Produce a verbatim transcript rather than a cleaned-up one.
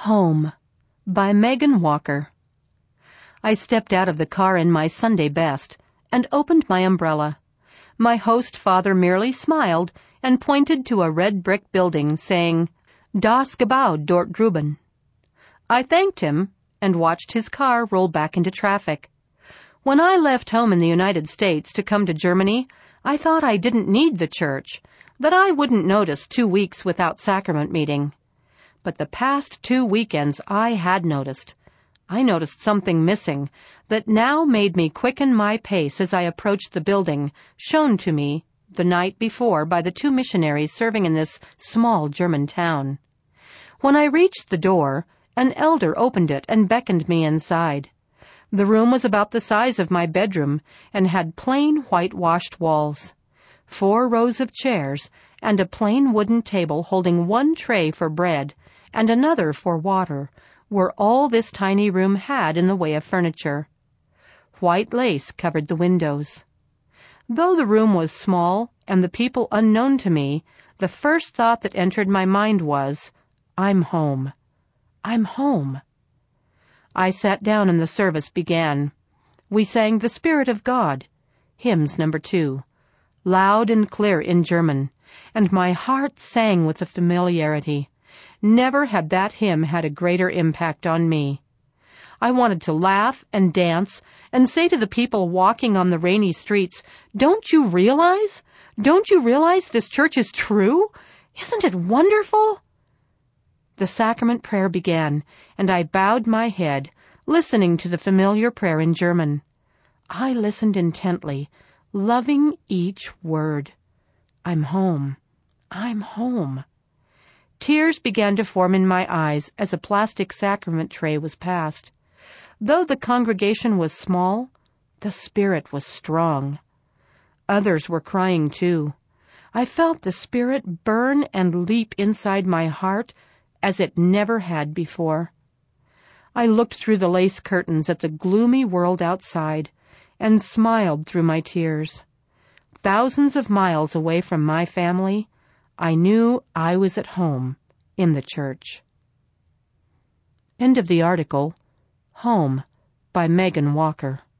Home by Megan Walker. I stepped out of the car in my Sunday best and opened my umbrella. My host father merely smiled and pointed to a red brick building, saying, "Das Gebäude dort drüben." I thanked him and watched his car roll back into traffic. When I left home in the United States to come to Germany, I thought I didn't need the church, that I wouldn't notice two weeks without sacrament meeting. But the past two weekends I had noticed. I noticed something missing that now made me quicken my pace as I approached the building shown to me the night before by the two missionaries serving in this small German town. When I reached the door, an elder opened it and beckoned me inside. The room was about the size of my bedroom and had plain whitewashed walls. Four rows of chairs and a plain wooden table holding one tray for bread and another for water were all this tiny room had in the way of furniture. White lace covered the windows. Though the room was small and the people unknown to me, the first thought that entered my mind was, I'm home. I'm home. I sat down and the service began. We sang The Spirit of God, hymns number two, loud and clear in German, and my heart sang with a familiarity. Never had that hymn had a greater impact on me. I wanted to laugh and dance and say to the people walking on the rainy streets, "Don't you realize? Don't you realize this church is true? Isn't it wonderful?" The sacrament prayer began, and I bowed my head, listening to the familiar prayer in German. I listened intently, loving each word. I'm home. I'm home. Tears began to form in my eyes as a plastic sacrament tray was passed. Though the congregation was small, the Spirit was strong. Others were crying too. I felt the Spirit burn and leap inside my heart as it never had before. I looked through the lace curtains at the gloomy world outside and smiled through my tears. Thousands of miles away from my family, I knew I was at home in the church. End of the article. Home by Megan Walker.